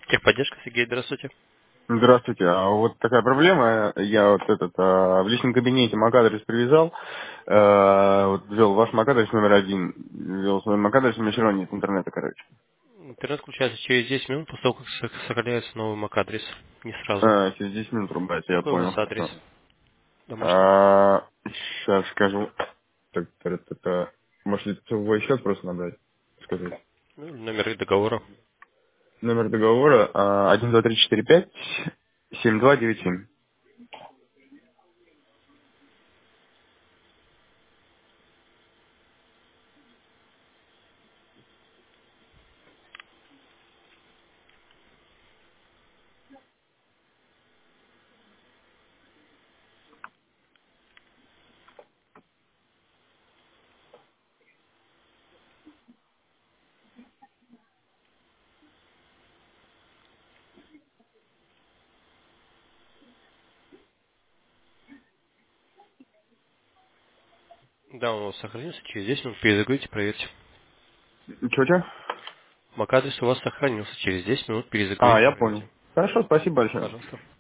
Техподдержка, Сергей, здравствуйте. Здравствуйте. А вот такая проблема. Я вот в личном кабинете MAC-адрес привязал, вот ввел ваш MAC-адрес номер один, ввел свой MAC-адрес, у меня все равно нет интернета, короче. Интернет включается через 10 минут после того, как сохраняется новый MAC-адрес. Не сразу. Через 10 минут рубается, я Какой у вас понял, адрес хорошо. домашний? Сейчас скажу. Так, может, лицевой счет просто набрать? Сказать. Ну, или номер договора. Номер договора 1, 2, 3, 4, 5, 7297. Да, он у вас сохранился. Через 10 минут перезагрузите, проверьте. Че? MAC-адрес у вас сохранился. Через 10 минут перезагрузите, Я проверьте. понял. Хорошо, спасибо большое. Пожалуйста.